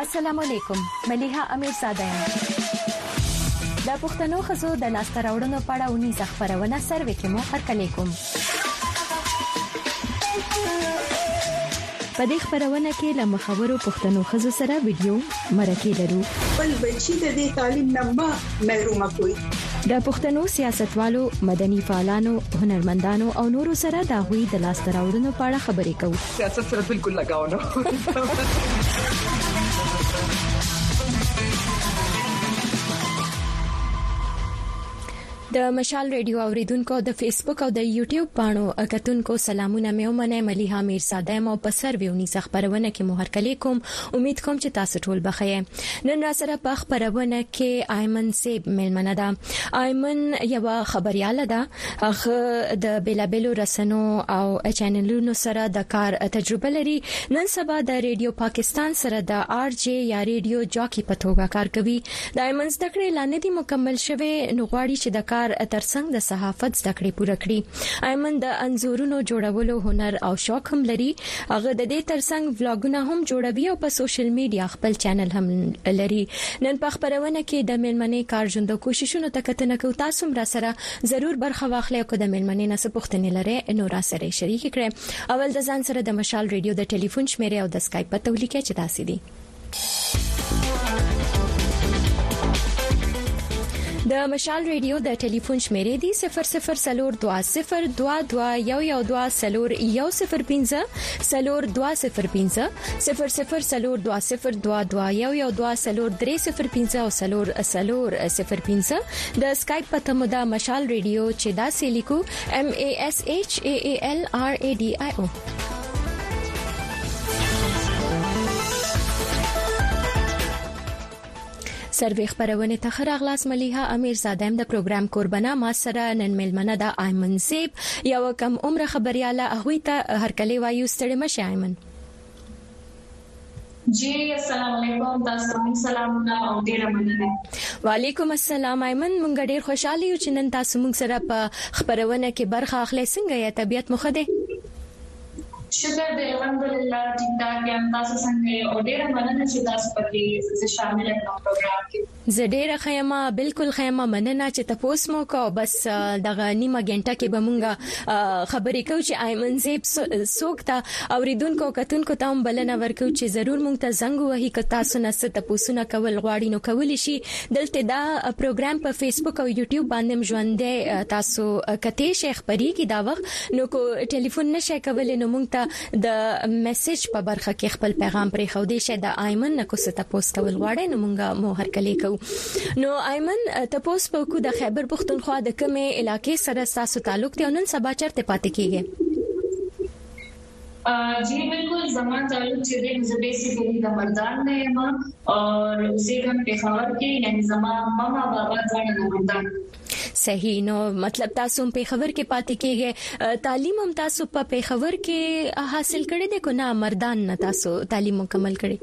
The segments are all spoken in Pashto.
السلام علیکم مليحه امیرزاده یم د پښتنو خزو د لاسته راوړنو په اړه ونی خبرونه سروې کې مو هرکلی کوم په دې خبرونه کې له مخاورو پښتنو خزو سره ویډیو مرکه لرو بل بچی د دې تعلیم نه محروم کوي د پښتنو سیاستوالو مدني فعالانو هنرمندانو او نورو سره د غوي د لاسته راوړنو په اړه خبرې کوو سیاست سره بالکل لگاو نه د مشال ریډیو اوریدونکو د فیسبوک او د یوټیوب باندې اکتونکو سلامونه مې ومنه مليحه امیرزاده مو په سرویونی خبرونه کې مو هرکلی کوم امید کوم چې تاسو ټول بخیر نن را سره په خبرونه کې ایمن سیب ملمنه ده ایمن یو خبرياله ده هغه د بیلابلو رسنو او چینلونو سره د کار تجربه لري نن سبا د ریډیو پاکستان سره د آر جی یا ریډیو جاکی په توګه کار کوي د ایمن زده کړې لاندې مکمل شوه نو غواړي چې د ترڅنګ د صحافت زده کړې پوره کړي ایمن د انزورونو جوړولو هنر او شوق هم لري هغه د دې ترڅنګ ولاګونه هم جوړوي او په سوشل میډیا خپل چینل هم لري نن په خبرونه کې د ملمنې کارژوندو کوششونو ته کتنه کوي تاسو را سره ضرور برخه واخلئ او د ملمنې نه څه پوښتنې لرئ نو را سره شریک کړئ اول د ځان سره د مشال ریډیو د ټلیفون شمیره او د اسکایپ په تولیکه چې تاسو دي د مشال ریډیو د ټلیفون شمیرې دي 002002021015 د اسکایپ په تمه د مشال ریډیو چې دا سې لیکو MASHAALRADIO سروې خبرونه ته خراغلاس مليحه امیرزاده د پروګرام قربانه ما سره نن ملمنه د ایمن سیب یو کم عمر خبرياله هغه ته هرکلی وایو ستړي مشه ایمن جی السلام علیکم تاسو ته سلامونه او ډیر مننه وعلیکم السلام ایمن مونږ ډیر خوشاله یو چې نن تاسو مونږ سره په خبرونه کې برخه اخلئ څنګه یا طبيعت مخ ده شکر دې الحمدلله ټیک ټاک یم تاسو څنګه او ډیر مننه چې تاسو پکې شامل کړم پروګرام کې زه ډیر خیمه بالکل خیمه مننه چې تاسو مو کو بس دغه نیمه غنټه کې به مونږه خبرې کوو چې ایمن زیب سوکتا اوریدونکو کتونکو ته هم بلنه ورکو چې ضرور مونږ ته زنګ وهي ک تاسو نه ست تاسو نه کول غواړي نو کولی شي دلته دا پروګرام په فیسبوک او یوټیوب باندې ژوندې تاسو کته شیخ پری کی دا وخت نو کو ټلیفون نشه کول نو مونږ ته د میسج په برخه کې خپل پیغام پرې خو دې شه د ایمن نه کو ست تاسو کول غواړي نو مونږه مو هرکلی کوو نو ایمن تاسو په کو د خیبر پختونخوا د کومه علاقې سره تاسو تعلق دی نن سبا چرته پاتې کیږي जी बिल्कुल जमान ताल्लुक से बेसिकली द मर्दान ने मां और उसे हम पेशावर के यानी जमा मामा बाबा जान मर्दान صحیح نو مطلب تاسو په خبر کې پاتې کېږي تعلیم هم تاسو په خبر کې حاصل کړی دی کو نه مردان نه تاسو تعلیم مکمل کړی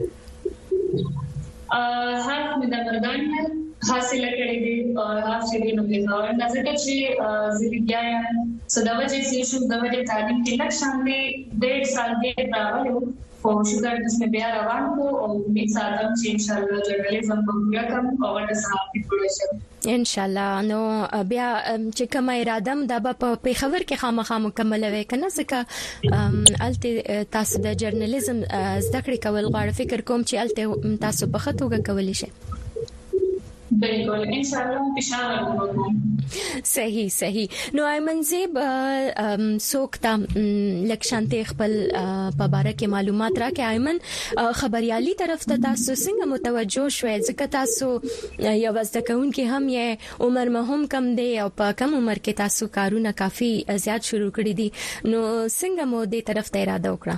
هر د مردان حاصل کړی دی او هغه چې نو په خبر نظر کې چې زیګیا سداوجه چې شو دغه تعلیم کې لږ شان دی 1.5 سال کې راغلو او شکر د اسمه بیا روان کو او امید ساتم چې ان شاء الله جرنالیزم په بیا کوم او د صحافت پروژه ان شاء الله نو بیا چې کوم اراده د په خبر کې خامخا مکمل وي کنه ځکه الته تاسو د جرنالیزم زده کړې کول غواړم فکر کوم چې الته تاسو په خطوګه کولی شئ بالکل ان شاء الله پېښور وګورم صحیح نو ایمن زیب سوکتا لکشانته خپل په باره کې معلومات راکې ایمن خبريالي طرف ته تاسو څنګه متوجه شوئ ځکه تاسو یو وزدکون کې هم یې عمر مهم کم دی او په کم عمر کې تاسو کارونه کافي زیات شروع کړی دي نو څنګه مو دې طرف ته اراده وکړه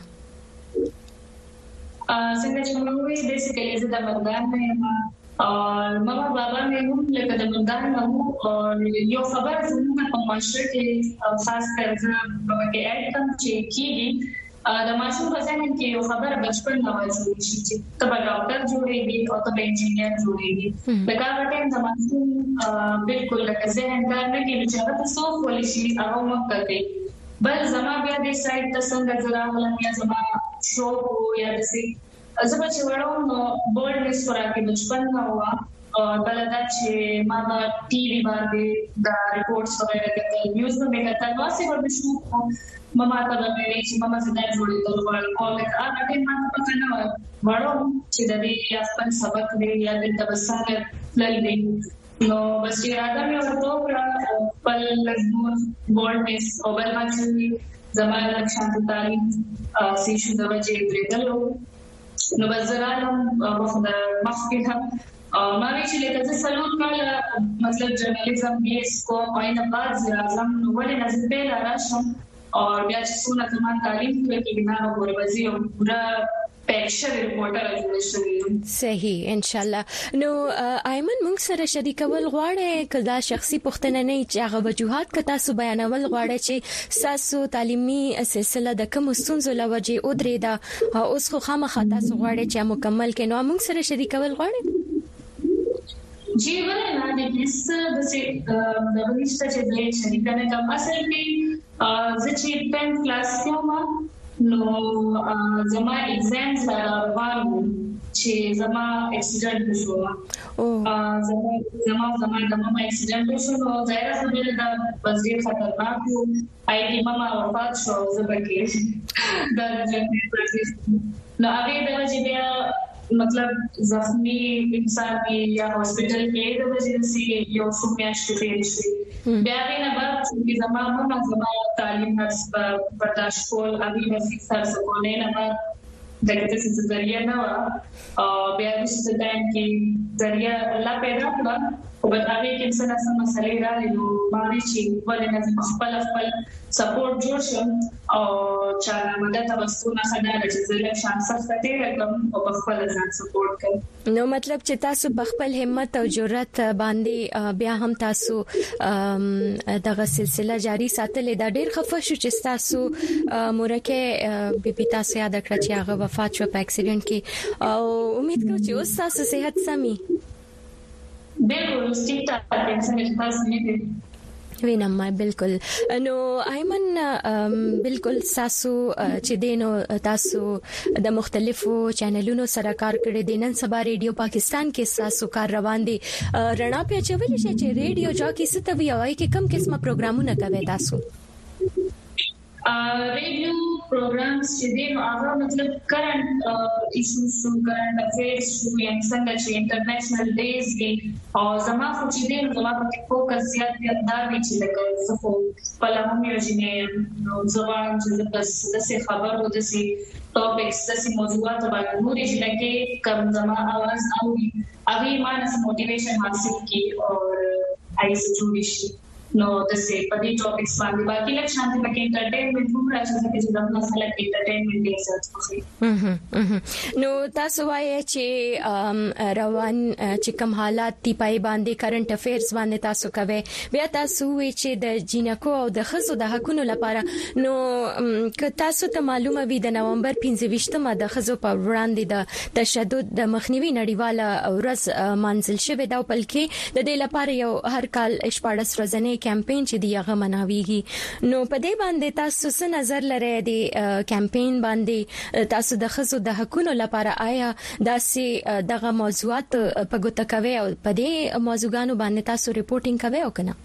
څنګه چې موږ بیسیکلی زه د مردان نه और मामा बाबा ने هم لکه د مردان نه او یو خبر زموږ په معاشره کې خاص کر زه په کې اډ کوم چې کیږي د ماشوم په ځان کې یو خبر بچپن نه وایي چې تبه ډاکټر جوړېږي او تبه انجینیر جوړېږي لکه هغه د ماشوم بالکل لکه ذهن کار نه کوي چې هغه څه ولې شي هغه مکه بل زما بیا د سایت ته څنګه ځراغلم یا زما شو یا د زما چې وړو بورډ میس پر کې بچپن نه هوا بلدا چې ما ټي وی باندې دا ریپورټس وغیرہ کتل نیوز به کتل واسه ورشو ماما ته ویلې چې ماما زدا جوړې ډول کول هغه ټیم ما پته نه وړو چې د دې خپل سبق دی یا د تبصره لړلې نو بس اراده مې ورته خپل لږ بورډ میس او بل باندې زمانه شانت تعلیم سیشو د وجه درېدل نو بزرالم په مخکې هم ما چې لکه سلوت کال مطلب جرنالیزم بیس کو پاینه بعد زرازم نو ولې نظر په راشم او بیا چې څونه کمان تعلیم کوي کې نه وربزي او پورا پکچر ریپورټر جوړ صحیح ان شاء الله نو ایمن موږ سره شریکول غواړي کدا شخصي پوښتنه نه چې هغه وجوهات کتا سو بیانول غواړي چې ساسو تعلیمي سلسله د کوم ستونزو لوجه او درې دا اوس خو خامخا تاسو غواړي چې مکمل کینو موږ سره شریکول غواړي जी वले ना देखिस जैसे दबलिस्टा चे दे शरीकने का असल में जची 10th क्लास के मा नो जमा एग्जाम्स वालू चे जमा एक्सीडेंट हुआ जमा एक्सीडेंट हुआ जायरा सबे दा वजीर खतरनाक हो आई की मामा वफात शो जबके दर जने न आगे दवजिया मतलब जख्मी इंसान की या हॉस्पिटल के د وجې سي یو سمیاشت تیر شي بیا نه بعد چې زمانه تعلیم هڅ برداشت کول ابي بس سر سکونه نه بعد دغه څه ذریعہ نه بیا د ستاین کې ذریعہ الله پیدا کړ او په هغه کې څه نه مسلې راغلي نو باندې چې ولې نه خپل سپورټ جوړ شم او چې مدد تاسو نه خدای چې زله شان سخت دی کوم او خپل ځان سپورټ کوي نو مطلب چې تاسو خپل همت او جرأت باندې بیا هم تاسو دغه سلسله جاری ساتلې دا ډېر خفه شو چې تاسو مورکه بي تاسو یاد کړئ چې هغه وفات شو په اکسیډنټ کې او امید کوم چې اوس تاسو صحت سمي بالکل ستیتا څنګه تاسو نه وینم بالکل نو ایمن بالکل تاسو چې دینو تاسو د مختلفو چینلونو سره کار کړی د نن سبا ریډیو پاکستان کې تاسو کار روان دي رڼا په چولې چې ریډیو جاکی ستوي او کې کم قسمه پروګرامونه کوي تاسو ریډیو پروګرامز چې دي هغه مطلب کرنٹ ایشوز شو کرنٹ افیرز شو یا څنګه چې انټرنیشنل ډیز دي او زما خو چې دي نو په فوکس زیات دا وی چې لکه زفو په لمو یو جنې نو ځوان چې بس د څه خبرو د څه ټاپکس د څه موضوعات باندې نورې چې لکه کم زما आवाज او ابي مانس موټیویشن حاصل کی اور ایسے جوړی شي نو د څه په دې ټاپکس باندې باقي لکه شانتي پکې انټرټینمنټ هم راځي چې د مسله کې انټرټینمنټ یې څه نو تاسو وایي چې روان چې کوم حالات دی پای باندې کرنٹ افیرز باندې تاسو کوي بیا تاسو وی چې د جینکو او د خزو د حقونو لپاره نو که تاسو ته معلومه وي د نومبر 15مه د خزو په وړاندې د تشدد د مخنیوي نړیواله ورځ منځل شوې دا په کې د دې لپاره یو هر کال 14 ورځې کمپاین چې دی هغه مناويږي نو په دې باندې تاسو څه نظر لرئ د کمپاین باندې تاسو د خزو د حقونو لپاره آیا داسې دغه موضوعات په ګوته کوي او په دې موضوعګانو باندې تاسو ریپورتینګ کوي او کنه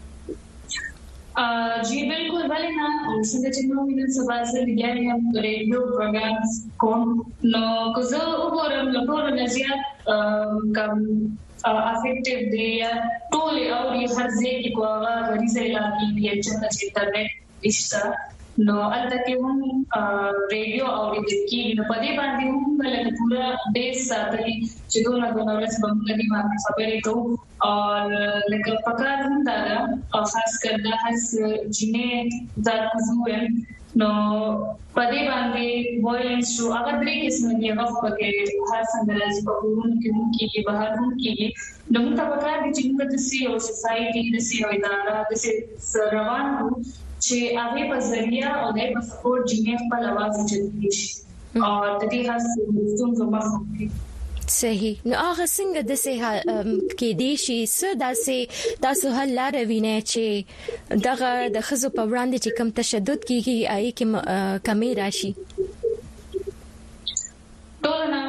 जी बिल्कुल भले ना څنګه چې نو موږ سبا سره لګیاري هم ریډیو پروګرامز کوم نو کوزه وګورم له ټول نه زیات کم افیکټیو دی ټول او هر ځای کې کوه غریزه علاقې دی چې انټرنیټ نشته نو البته هم ریډیو او د کې نو په دې باندې هم لکه پورا بیس ساتلی چې دونه ورځ باندې باندې خبرې کوو او لکه پکار هم دا خاص کر د هڅ جنې ځات کوو نو پدې باندې وایلنس شو هغه درې قسم دي هغه پکې هر څنګه راځي په کوم کې بهر هم کې نو موږ ته پکار دي چې موږ د سی او سوسايټي د سی او اداره د سی روان چې هغه په ذریعہ او د په سپورټ جنې په لواز چلي شي او د دې هڅې څنګه مخکې صحیح نو هغه څنګه د سه کې دي شي سداسه تاسو حل لار وینئ چې دغه د خزو په وړاندې چې کم تشدد کیږي آی کې کمی راشي ټول نه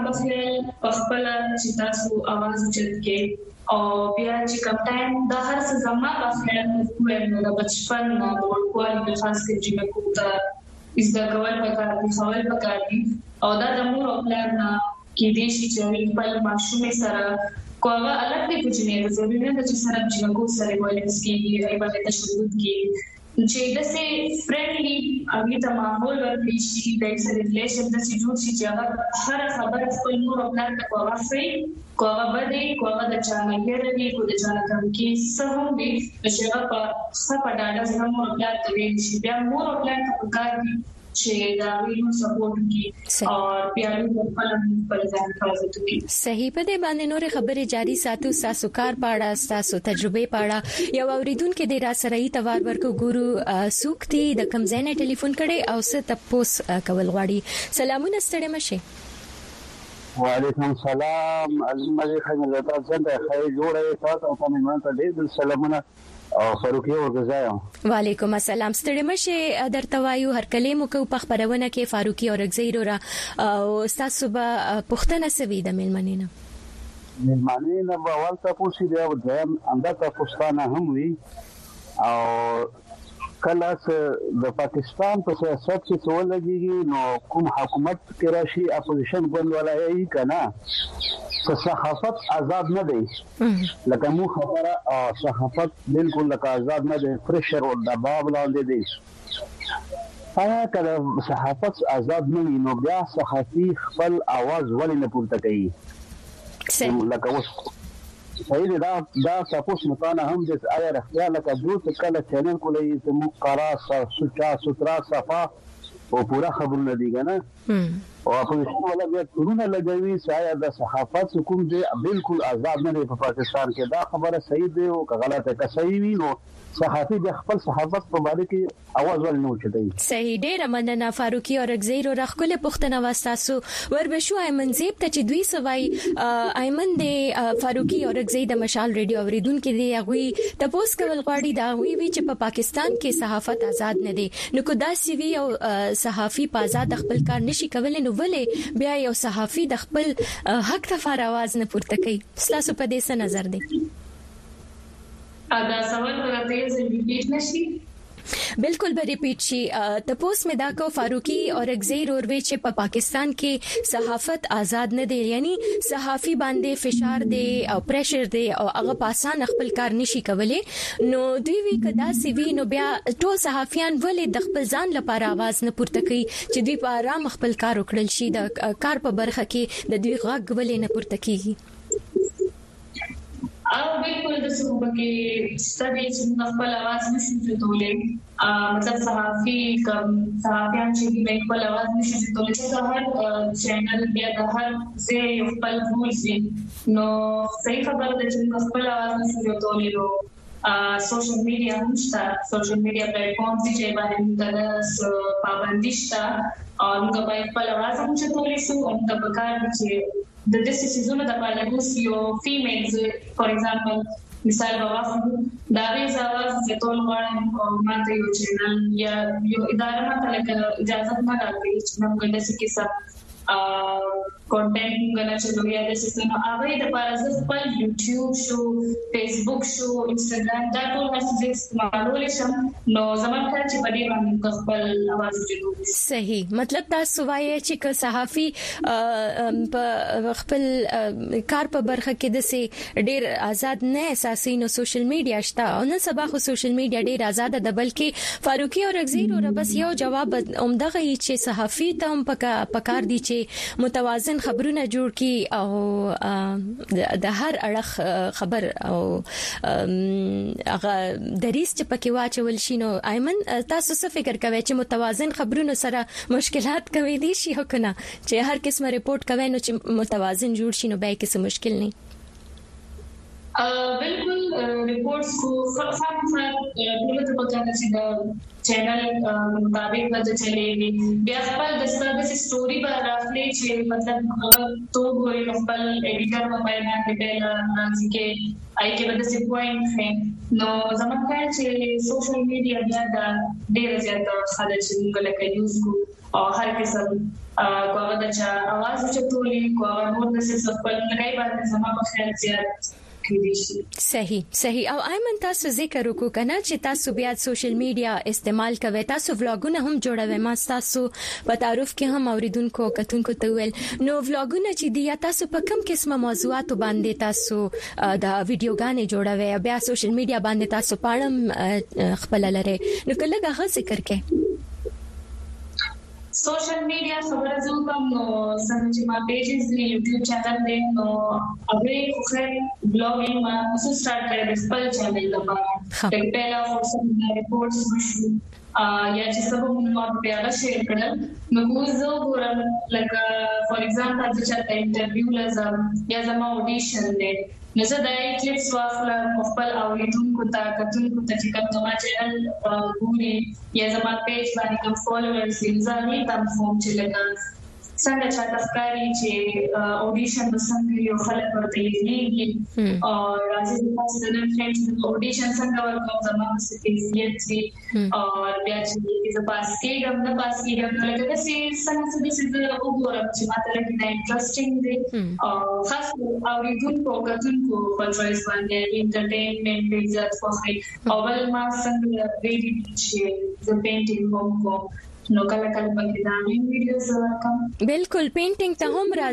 بخیل خپل چې تاسو आवाज اوچت کې او بیا چې کوم ټایم د هر څه زما بخیل نو د بچپن نو ورکوال په خاص کې چې مې کوته از د کول پکار دي خپل پکار دي او دا د مور او پلان کې دې چې خپل ماشومې سره کومه الګ دي چې نه ضروري نه چې سره چې کو سره وایي چې ای په تشدد کې چې د سي فرندلي اغه ته ماحول ورکړي شي د سره ریلیشن د سي جوړ شي چې هر خبره خپل نور او پلان ته کوي کومه بده کومه د چانه هېرلي کو د چانه کم کې سهم دي چې هغه په صفه ډاډه زموږ او پلان ته وي چې بیا مور او پلان ته کار دي چې دا ویلو سپورټ کی او پیارو په ځان حفاظت کی صحیح په دې باندې نور خبرې جاری ساتو تاسو کار پاړه تاسو تجربه پاړه یو اوریدونکو د را سره ای توار ورکو ګورو سوکتي د کمزنه ټلیفون کړي او ست تپوس کول غواړي سلامونه ستړي مشه وعلیکم السلام المجه خیمه تاسو څنګه خیر جوړه تاسو په مېمن ته ډېر سلامونه او فاروقي ورغزایم وعلیکم السلام ستړي مشه درته وایو هر کلمو کو په خبرونه کې فاروقي ورغزیرو را او تاسو به پښتنه سوي د ملمنینه ملمنینه په اول تاسو دی او ځم انده تاسو نه هم وی او کله د پاکستان په سیاست کې څه ولګي نو کوم حکومت کې راشي اپوزیشن ګوند ولای کنا صحافت آزاد نه دی لکه مو خبره صحافت بالکل لکه آزاد نه دی پرشر او دباو لاندې دی آیا کله صحافت آزاد نه وي نو بیا صحافي خپل आवाज ولې نه پورته کوي لکه اوس صحیح دا تاسو متانه هم د آیا رښتیا لکه دوی کله چینل کولای چې مو قرا سوچا سوترا صفا او پورا خبرونه دي کنه او اپوزیشن ولا بیا ټولونه لګوي چې د صحافت حکومت دی بالکل آزاد نه دی په پاکستان کې دا خبره صحیح دی او غلطه که صحیح وي نو صحافي د خپل صحافت په اړه کې आवाज ول نه وچتای صحیح ډېر مننه فاروقي اورغزیرو رخل پښتنه واساسو وربشو ایمن زیب ته چې دوی سوای ایمن د فاروقي اورغزی د مشال ریډیو اوریدونکو دی هغه تاسو کول غواړي دا وی چې په پاکستان کې صحافت آزاد نه دی نو کو دا سی وی او صحافي په آزاد خپل کار نشي کولای نو ولې بیا یو صحافي د خپل حق لپاره आवाज نه پورته کوي تاسو په دې څه نظر دی دا سوال راته یې ریپیټ نشي بالکل به ریپیټ شي تپوس مې دا کو فاروقي اور اگزیر اور وی چې په پاکستان کې صحافت آزاد نه دی یعنی صحافي باندې فشار دی او پریشر دی او هغه په اسان خپل کار نشي کولای نو دوی وی کدا سی وی نو بیا ټول صحافیان ولې د خپل ځان لپاره आवाज نه پورته کوي چې دوی په آرام خپل کار وکړل شي د کار په برخه کې د دوی غږ ولې نه پورته کیږي او بالکل د څه کې ستاسو چې خپل आवाज نشي جوړولې مطلب صحافیان چې د خپل आवाज نشي جوړولې چې هر چینل بیا د هر ځای خپل رولز نو صحیح خبره ده چې خپل आवाज نشي جوړولې نو سوشل میډیا هم شته سوشل میډیا پلیټ فارمز چې باندې د پابندي شته او موږ باید خپل आवाज هم جوړولې شو او د بکار چې د دې سيزونه د پالګوس یو فیمیلز فور ایگزامپل مثال واخلو دا وی زاواز چې ټول غواړم ماته یو چینل یا یو اداره ماته لکه اجازه نه راکړي چې موږ د څه کیسه کنټینټ غواړم چې دوی د سیستم هغه د پارازه خپل یوټیوب شو فیسبوک شو انستګرام دا ټول هڅه استعمالول شم نو زموږ کار چې په دې باندې خپل आवाज جوړوي صحیح مطلب تاسو وایي چې صحافي په خپل کار په برخه کې د سي ډیر آزاد نه اساسي نو سوشل میډیا شته او نن سبا خو سوشل میډیا ډیر آزاد ده بلکې فاروقي اور اگزیر او بس یو جواب عمدغه چې صحافي ته هم پکار دي چې متوازن خبرونه جوړ کی او د هر اړخ خبر او هغه دریس چې پکې واچول شي نو ایمن تاسو څه فکر کوئ چې متوازن خبرونه سره مشکلات کوي دي شي هکنه چې هر قسمه ریپورت کوي نو چې متوازن جوړ شي نو به کې څه مشکل نه بالکل ریپورټس کو خامخا دولت په کار چې د چینل مطابق د چلےږي بیا خپل د ستاسو سټوري به راخلي چې مطلب تو غوړي خپل ایډیټر په باندې پیل راځي کې آی کې بده سی پوینټ ہے نو زموږ کار چې سوشل میډیا بیا د ډېر زیات خلک چې موږ لکه یوز کو او هر قسم کومه د چا आवाज چتولي کومه نور د څه خپل لګای باندې زما په خیال زیات صحیح او ایمن تاسو ذکر وکړو کنه چې تاسو بیا سوشل میډیا استعمال کوئ تاسو ولاګونه هم جوړوي ما تاسو په تعارف کې هم اوریدونکو کتونکو ته ویل نو ولاګونه چې دی تاسو په کوم قسمه موضوعات باندې تاسو دا ویډیوګانې جوړوي بیا سوشل میډیا باندې تاسو پاړم خپل لره نو کله هغه ذکر کې सोशल मीडिया खबर जो कम څنګه چې ما پیجز دی یوټیوب چینل دی نو اوبه خو بلاګینګ ما اوس سٹارټ کړی د خپل چینل لپاره د پیلا فرصت د ریپورتس وشو یا چې سبا موږ په اړه شیر کړل نو زه ګورم لکه فور ایگزامپل چې تا انټرویو لازم یا زما اډیشن دی نو زه د کلیپس واخلم خپل اوریدونکو ته کتونکو ته چې کوم زما چینل ګوري یا زما پیج باندې کوم فالوورز دي زه یې تم فوم چې لکه څنګه چې تاسو چې اډیشن وسنګ یو خلک ورته یېږي او راځي تاسو د فرندز اډیشن څنګه ورکوم زما په سپیشلیت وی او بیا چې زه پاس کېږم نه پاس کېږم لکه دا څنګه چې وګورم چې ماته لکه انټرېسټینګ دی او خاص اوریدونکو کتونکو په چويس باندې انټرټینمنت دی زیات خوښي او بل ما څنګه ویډیو چې د پینټینګ کوم نو کله کله پکې دا ویډیوز راکم بالکل پینټینګ ته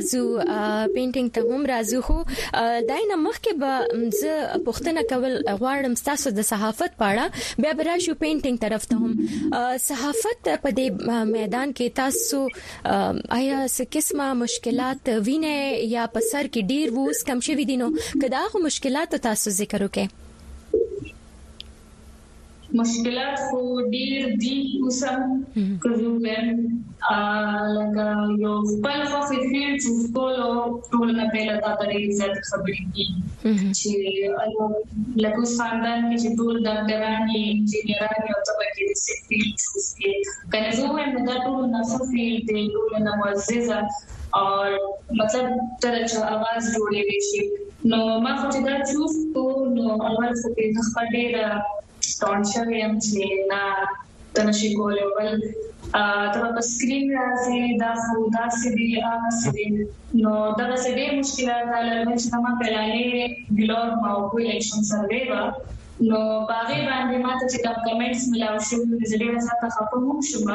هم راځو خو داینه مخکې به زه پوښتنه کول غواړم تاسو د صحافت پاړه بیا به راشو پینټینګ طرف ته هم صحافت په دې میدان کې تاسو آیا څه قسمه مشکلات وینئ یا په سر کې ډیر ووس کم شوي دي نو کدا خو مشکلات تاسو ذکر وکړئ مشکلات خو ډیر دي اوسم کوم لکه یو خپل فیلډ چې ټول نه پیله تا ته عزت خبرې دي چې لکه خاندان کې چې ټول ډاکټران یې انجینران یې او طبقه د فیلډ چې کنه زه وایم دا ټول نه فیلډ دی ټول نه معززه او مطلب تر چې आवाज جوړېږي شي نو ما خو دا چوف نو اول څه په خپل ټانشر یم چې نه تنشي کولای ول ته په سکرین راځي دا خو دا سړي نو دا څه ډېر مشکلات لري چې ما په لاره بلوګ ما او الیکشن سروې نو باغې باندې ماته چې کوم کمنټس ملاو شو د ډېر څه خپل هم شوم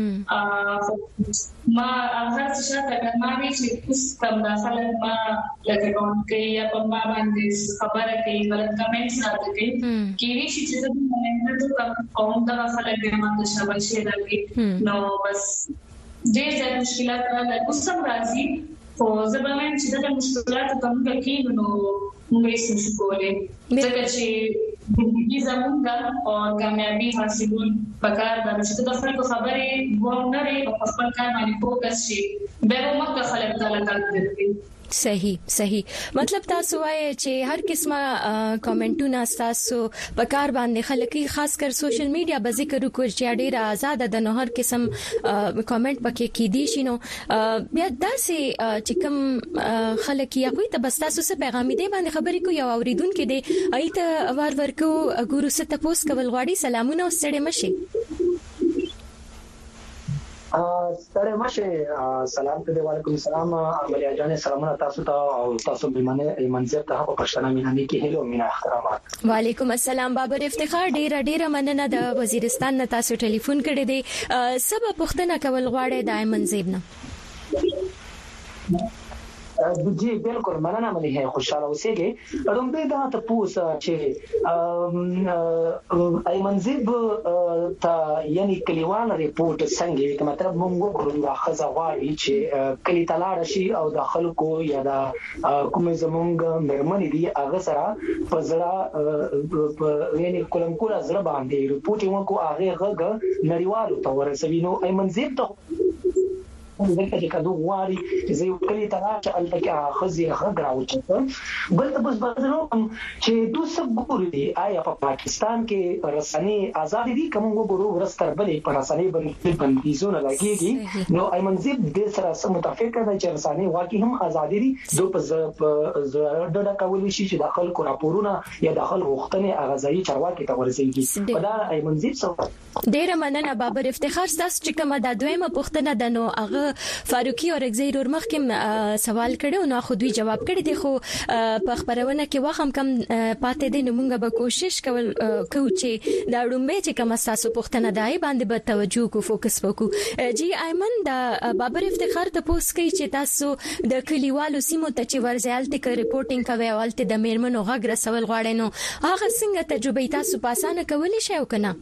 ما هغه څه ته ما وی چې اوس کوم داخله ما لکه کوم کې یا په ما باندې خبره کوي غلط کمنټس راځي کیږي چې زه د مومنټ کوم دا خلک به ما ته شامل شي راځي نو بس ډېر مشکلات راځي اوس هم راځي خو زه به وایم چې دا مشکلات کوم کې نو موږ یې څه کولای ځکه چې زندگی زمونږه او کامیابی حاصلول پکار ده چې د خپل خبرې وونه لري او خپل کار باندې فوکس شي به موږ خلک ته لګاږي صحیح مطلب تاسو وایي چې هر قسمه کمنټونه تاسو په کار باندې خلک خاص کر سوشل میډیا به ذکر وکړي چې ډېر آزاد ده نو هر قسم کمنټ پکې کیدی شي نو بیا داسې چې کوم خلک یا کوئی ته بس تاسو څه پیغام دی باندې خبرې کوي او اوریدونکو دې ایت ورکو ګورو ست پوس کول غواړي سلامونه او ستړي مشه ستړي مشه سلام ته وعلیکم السلام عملیا جان سلامونه تاسو ته او تاسو بمنه منځ ته په پښتنه مینه کې هلو مینا احترامات وعلیکم السلام بابر افتخار ډیر مننه د وزیرستان نه تاسو ټلیفون کړی دی سبا پښتنه کول غواړي دای منځب نه جی بالکل مننه ملي خوشاله اوسېږي رومبه دا ته پوسه چې ای منځب ته یعنی کلیوان ریپورت څنګه کوي مطلب موږ کوم واخذ غواړي چې کلی تلاړ شي او د خلکو یا د کوم زمونږ مرمنې دي هغه سره پزړه یعنی کوم زړه باندې ریپورت یو کو هغه غږ نړیوالو ته ورسوي نو ای منځب ته دلته چې کدو غواړي چې یو کلی تراشه البته خزي غراوچته بل ته بس بدلو چې دوسه ګوري آیا په پاکستان کې رسنۍ آزاد دي کوم وګورو ورستر بلې پر رسنۍ باندې بندیزونه لګيږي نو ایمنځب د سره سم متفق ده چې رسنۍ واقعي هم آزاد دي دوه په ډډه کول شي چې داخل کو راپورونه یا داخل وختنه اغازي چارواکي ته ورسېږي په دا ایمنځب سره ډیر مننه بابر افتخار تاسو چې کومه د دویمه پوښتنه د نو هغه فاروقي او رګزیر ور مخکې سوال کړو نو خو دوی جواب کړی دی خو په خبرونه کې واخم کم پاتې دي نو موږ به کوشش کوو چې دا ډومبه چې کوم تاسو پوښتنه دای باندې به توجه کو فوکس وکړو جی ایمن دا بابر افتخار ته پوس کوي چې تاسو د کلیوالو سیمو ته چې ورځالته کې ریپورتینګ کوي او الته د میرمنو غږ رسول غواړي نو هغه څنګه تجربه تاسو پاسانه کولی شئ او کنه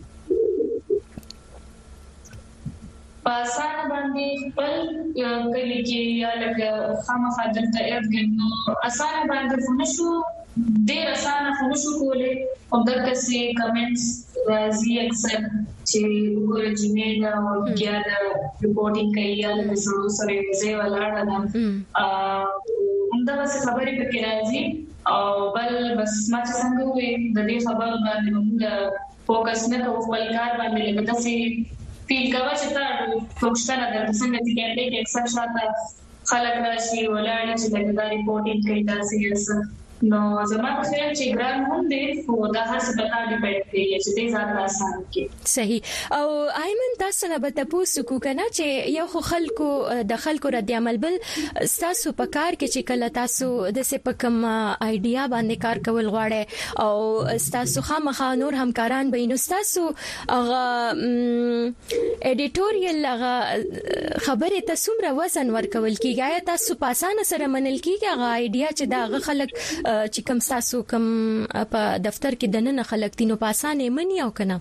پاسان باندې خپل کلی کې یا لکه خامخا دلته ارګنو اسانه باندې فنشو ډیر اسانه فنشو کولې او دغه سي کمنټس راځي اکثر چې وګورئ چې نه او کیا د ریپورتینګ کوي یا د سرو سره یې ولاړه ده همدا څه خبرې پکې راځي او بل بس ما چې څنګه وې د دې خبرو باندې موږ فوکس نه کوو خپل کار باندې لکه تاسو فیل کوا چې تا پښتنه د څنګه چې کېږي چې اکثر شاته خلک راشي ولاړ چې د ریپورتینګ کوي تاسو نو زما په خیال چې ګرام هم دې خو دا هر څه په تاسو ډیپند کوي چې دې ځان آسان کې صحیح او ایمن تاسو نه به تاسو کو کنه چې یو خو خلکو د خلکو رد عمل بل تاسو په کار کې چې کله تاسو د څه په کوم ایډیا باندې کار کول غواړي او تاسو خامخا نور همکاران به نو تاسو هغه اډیټوریال هغه خبره تاسو مر وزن ورکول کیږي تاسو په اسانه سره منل کیږي هغه ایډیا چې دا خلک چې کوم تاسو کوم په دفتر کې دنه خلک تینو پاسانه منی او کنه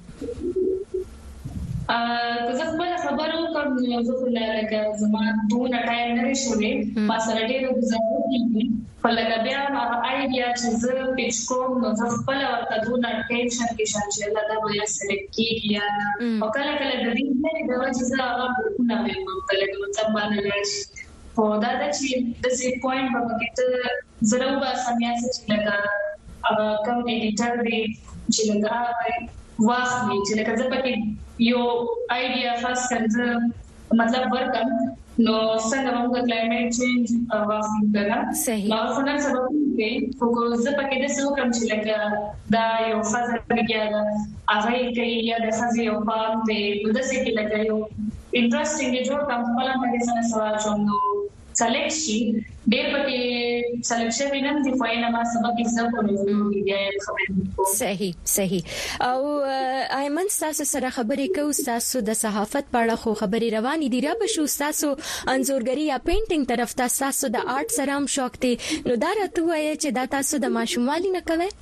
زه خپل خبرو کوم زه خو لکه زما دونه ټایم نه شوې ما سره ډېر گزارو کیږي په لکه بیا هغه ایډیا چې زه پیچ کوم نو زه خپل ورته دونه ټینشن کې شامل دا به سلیکټ کیږي یا او کله کله د دې نه د وجه زه هغه نه مې کله کوم باندې راشي په دا چې د سی پوینټ باندې ته ضرور به سمیا چې لکه کوم ایډیټر دی چې لکه واخلي چې لکه زه پکې یو ایډیا خاص کړم مطلب ورکم نو څنګه موږ کلایمټ چینج واخلي دا نو څنګه سبب کې خو زه پکې د څه کوم چې لکه دا یو فاز کېږي هغه کې یا د خزي او پام دی د څه کې لکه یو انټرېستینګ جوړ کوم په لاره باندې سوال شوم نو سلیکټ شي ډېر پکې سلیکشن وینم چې فاینه ما سبق حساب کوم دی صحیح او ایمن تاسو سره خبرې کوو تاسو د صحافت په اړه خو خبرې روانې دي را به شو تاسو انځورګری یا پینټینګ طرف تاسو د آرټ سره هم شوق دي نو دا راته وایي چې دا تاسو د ماشوموالي نه کوي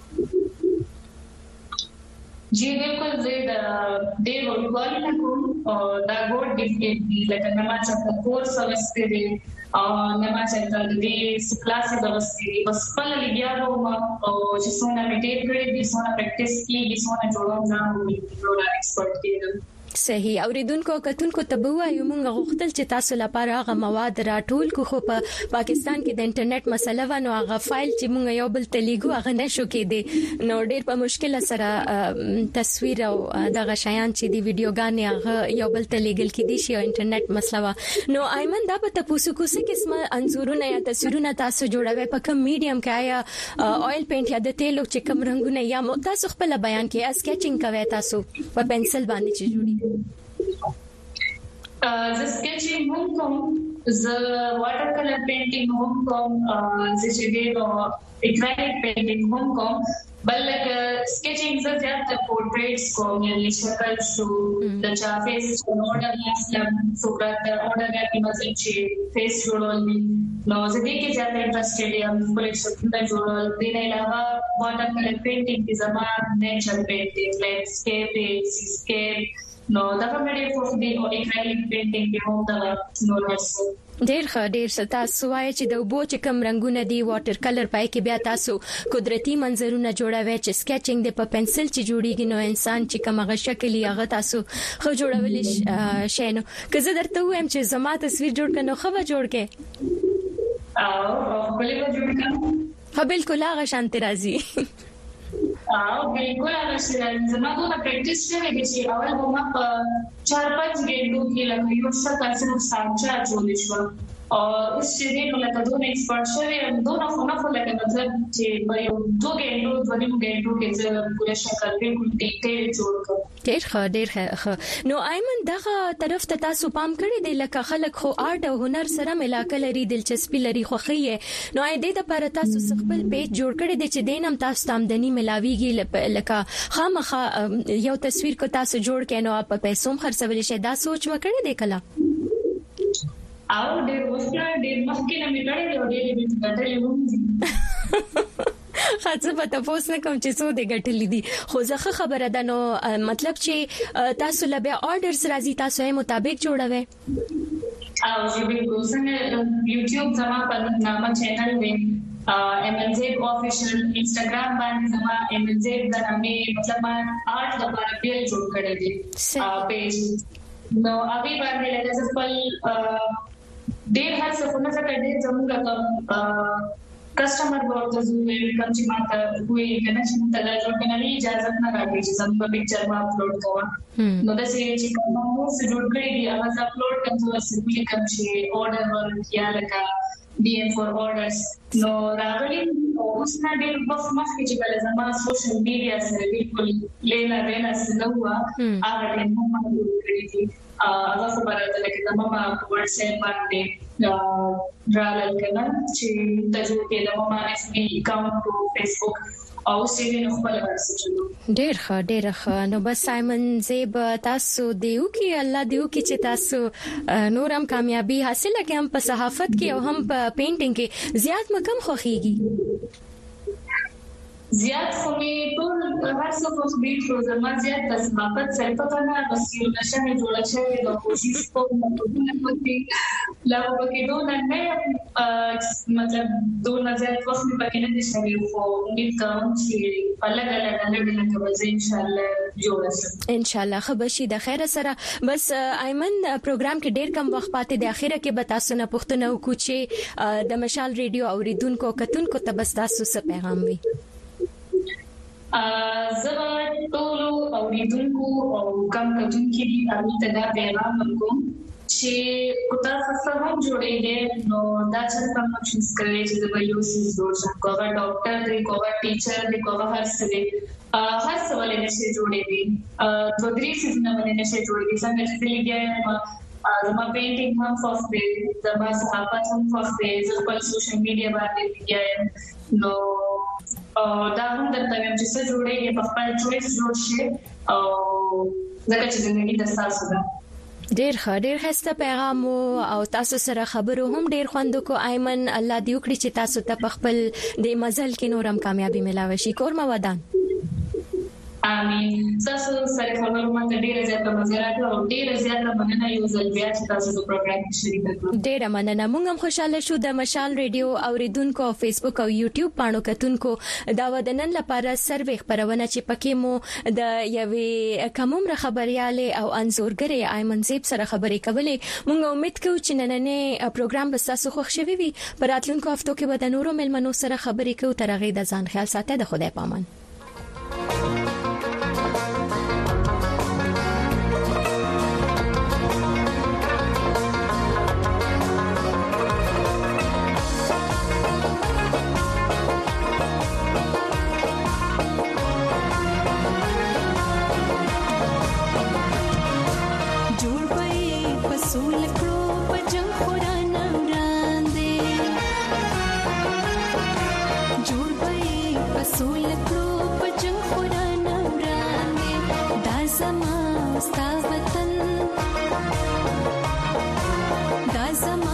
जी बिल्कुल ज़ेड देव और वाली ना को दा गोड डिफिकल्ट दी लगा नमाचा का कोर्स समझते दे नमाचा का दे क्लास व्यवस्था दी बस पल लिया वो और जिसों ने मेडिटेट करे जिसों ने प्रैक्टिस की जिसों ने जोड़ों जान वो एक्सपर्ट के صحیح اوریدونکو کتونکو تبوه یو مونږ غوښتل چې تاسو لپاره هغه مواد راټول کو خو په پاکستان کې د انټرنیټ مسله و نو هغه فایل چې مونږ یو بل تلیګو هغه نشو کېدی نو ډېر په مشکل سره تصویر او دغه شیان چې دی ویډیوګانې هغه یو بل تلیګل کېدی شي او انټرنیټ مسله و نو ایمن دا به تاسو کو څه قسمه انځورونه یا تصویرونه تاسو جوړوي په کوم میډیم کې آیا اویل پینټ یا د تیلو چې کوم رنگونه یا تاسو خپل بیان کې اسکیچینګ کوي تاسو په پنسل باندې چې جوړي the sketching هم کوم the watercolor painting هم کوم چې دی نو acrylic painting هم کوم بلکې sketching زیات portraits کوم یعنی شکل شو د چا فیس اورډر اسلام صورت اورډر کې مثلا چې فیس جوړول دي نو زه دې کې زیات انټرېستډ یم په شکل جوړول دي نه علاوه watercolor painting کې زما نیچر painting landscape seascape نو دا مې په دې او اکریلیک پینټینګ کې هم دا نولرس ډېر تاسو وایي چې د وبو چې کم رنگونه دي واټر کلر پای کې بیا تاسو قدرتي منظرونه جوړوي چې سکیچینګ د په پنسل چې جوړیږي نو انسان چې کوم غ شکل یې هغه تاسو خو جوړول شي نو که زه درته وایم چې زما تصویر جوړ کړو خو به جوړ کې او کله به جوړ کړم خو بالکل هغه شانت راځي بالکل هغه شي زما کومه پریکټیس شوی چې اول به ما په 4-5 غنټو کې لکه یو څه تاسو سانچا جوړ شو او اوس چې دې مله دوه ایکسپرت شوی او دوه نه لکه مطلب چې په یو 2 غنټو 2 غنټو کې چې پوره شکل بالکل ډیټیل جوړ کړ ډېر ښه نو ایمن دغه طرف ته تاسو پام کړی دی لکه خلک خو آرټ او هنر سره ملاقات لري دلچسپي لري خو خې نو دې د لپاره تاسو خپل پیج جوړ کړی دی چې دینم تاسو آمدنی ملاويږي لکه خامخا یو تصویر کو تاسو جوړ کړئ نو په پیسو خرڅول شي دا سوچ وکړی دی کله او ډېر مخکې نه مې کړی او ډېر ګټلې وم خاصه په تاسو نه کوم چې څو د ګټلې دي خو ځکه خبره ده نو مطلب چې تاسو لبه آرډرز راځي تاسو یې مطابق جوړوي او چې بالکل څنګه یوټیوب زما په نامه چینل دی MNZ official Instagram باندې زما MNZ د نامې مطلب ما آرټ لپاره پیج جوړ کړی دی پیج نو هغه باندې لږ خپل ډېر هر څه په نظر کې ډېر زموږ کسٹمر ورته زوی کوم چې ماته کوی کنه چې متلا جوړ کنه اجازه نه راکړي چې زموږ پکچر ما اپلوډ کوم نو دا چې کوم مو څه جوړ کړی دی هغه اپلوډ کوم څه چې کوم چې اورډر ورکیا لکه DM for orders نو راغلی اوس نه ډېر په مخکې چې کله زما سوشل میډیا سره بالکل لینا دینا سنوا هغه ټیم ما جوړ کړی دی هغه خبره ده چې د ماما په واتس اپ باندې راغل کنه چې تاسو کې د ماما FB اکاونټ او فیسبوک او سیمه نو خپل ورسېږي ډېر ښه نو بس سایمن زیب تاسو دیو کې الله دیو کې چې تاسو نورم کامیابی حاصل کړئ هم په صحافت کې او هم په پینټینګ کې زیات مکم خوخيږي زیات خو مې ټول هر څه په بیت خو زما زیات د صحافت سره په کنه بس یو نشه مې جوړه شوی د کوشش کوم ټول پکې لا وکړو نه مطلب دوه نظر وخت په کې نه دي شوی خو امید کوم چې الګ کوي ان شاء الله جوړ شي ان شاء الله خبرشي د خیر سره بس ایمن پروګرام کې ډیر کم وخت پاتې د اخیره کې به تاسو نه پوښتنه وکړو چې د مشال ریډیو اوریدونکو کتونکو ته بس تاسو څه پیغام وي زما ټول اوریدونکو او کم کتونکو دي هغه ته دا پیغام ورکوم چې کوتا څه هم جوړېږي نو دا چې کوم چیز کوي چې د یو سیس جوړ شي کوه ډاکټر دی کوه ټیچر دی کوه هر څه دی هر څه ولې نشي جوړېږي دوه درې سیس نه ولې نشي جوړېږي څنګه چې لګي زما پینټینګ هم خوښ دی زما صحافت هم خوښ دی زه خپل سوشل میډیا باندې لګیایم نو دا هم درته وایم چې څه جوړېږي په خپل چويس جوړ شي او ځکه چې زندگی د تاسو ده ډېر ښه پیغام او تاسو سره خبرو هم ډېر خوند کو ایمن الله دې وکړي چې تاسو ته په خپل د مزل کې نورم کامیابی ملاوي شي کورما ودان امين تاسو سره خبرو ماته ډېر زیات مزه او ډېر زیات مننه یو ځل بیا چې تاسو په پروګرام کې شریک کړو ډېر مننه موږ هم خوشاله شو د مشال ریډیو اوریدونکو او فیسبوک او یوټیوب پاڼو کتونکو دا ودنن لپاره سروې خبرونه چې پکې مو د یوې کومه خبرياله او انزورګری ایمن زیب سره خبرې کولې موږ امید کوو چې نننې پروګرام به تاسو خوښ شوي وي پر راتلونکو هفتو کې به د نورو ملمنو سره خبرې کوو تر هغه د ځان خیال ساتئ د خدای پامان Zama